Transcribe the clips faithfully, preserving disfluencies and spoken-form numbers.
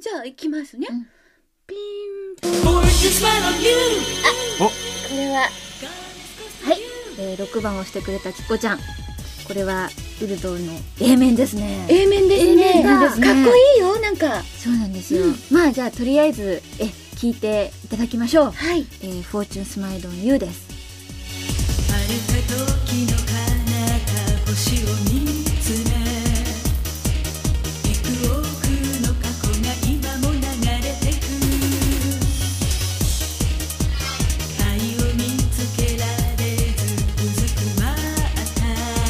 じゃあ行きますね、うん、ピーン。 あ、 これははい、えー、ろくばんをしてくれたきこちゃん、これはウルドの A 面ですね。 A 面ですね。 A 面ですね。 かっこいいよ、なんか。 そうなんですよ、うん、まあじゃあとりあえずえ聞いていただきましょう。 はい、 えー、Fortune Smile on You です。 晴れた時の彼方星を見つめ、幾億の過去が今も流れてく、愛を見つけられずうずくまった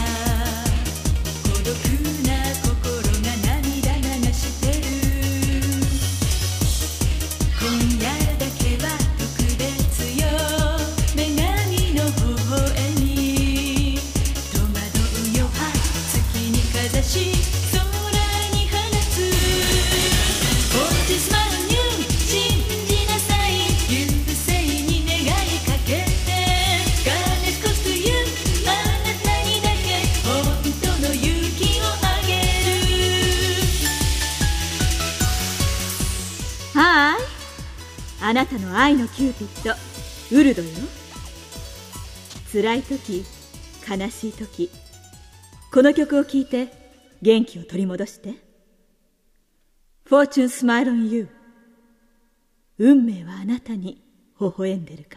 孤独な心が涙流してる、今夜だけは特別よ、女神の微笑み戸惑うよ月にかざし空に放つ Fortune Smile on You 信じなさい、優勢に願いかけて God is close to you あなたにだけ本当の勇気をあげる。 はーい、あなたの愛のキューピッドウルドよ。辛い時、悲しい時、この曲を聴いて元気を取り戻して。 Fortune Smile on You、 運命はあなたに微笑んでるから。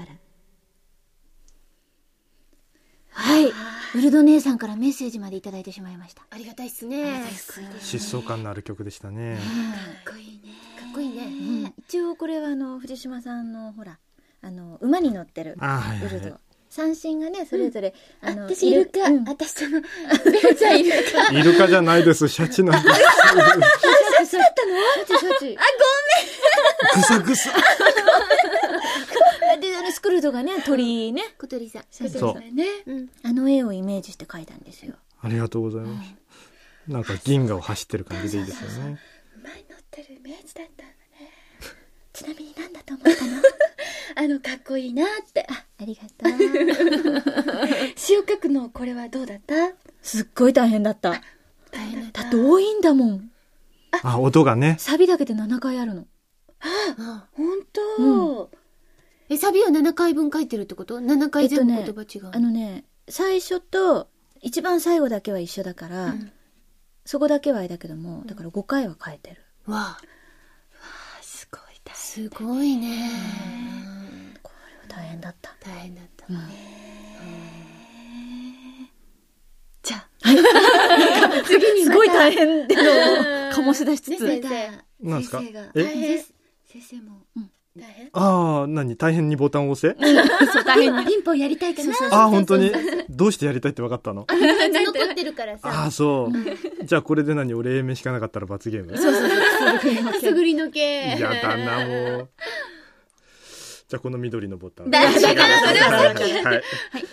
はい、ウルド姉さんからメッセージまでいただいてしまいました。 ありがたいっすね。 疾走感のある曲でしたね。 かっこいいね。かっこいいね、 うん、一応これはあの藤島さんのほらあの馬に乗ってるウルド、はいはいはい、三振がねそれぞれ、うん、あの私イルカ、うん、私そのベンちゃんイルカイルカじゃないです、シャチなんです。 シャチだったの？ シャチシャチ。 あ、 ぐさぐさ。 であのスクルドがね鳥ね小鳥さん、 そうそうね、 うん、あの絵をイメージして描いたんですよ。 ありがとうございます、うん、なんか銀河を走ってる感じでいいですよね。 馬に乗ってるイメージだったんだね。 ちなみに何だと思ったの？ あのかっこいいなって。 あ、ありがとう。 詩を書くのこれはどうだった？ すっごい大変だった。 大変だった。 だって多いんだもん。 あ、音がね。 サビだけでななかいあるの。 あ、本当、うん、 え、サビはななかいぶん書いてるってこと？ なな 回全部言葉違う、 えっとね、あのね、最初と一番最後だけは一緒だから、うん、そこだけはあれだけども、だからごかいは書いてる。 わあ、わあ、すごい大変。 すごいね。 これは大変だった。 大変だった。 うん、 じゃあ、 次にすごい大変での醸し出しつつ。 先生、 なんですか？ 先生が大変。先生も、うん、大変。 ああ、何大変にボタンを押せ？ そう、大変に。 ピンポンやりたいかな。 ああ、本当に。どうしてやりたいって分かったの？ あの感じ残ってるからさ。 ああ、そう。じゃあこれで何？俺 A 面しかなかったら罰ゲーム？ そうそうそう。 くすぐりのけ。 やだな、もう。じゃあこの緑のボタン。 大事だからそれはさっき。 はい。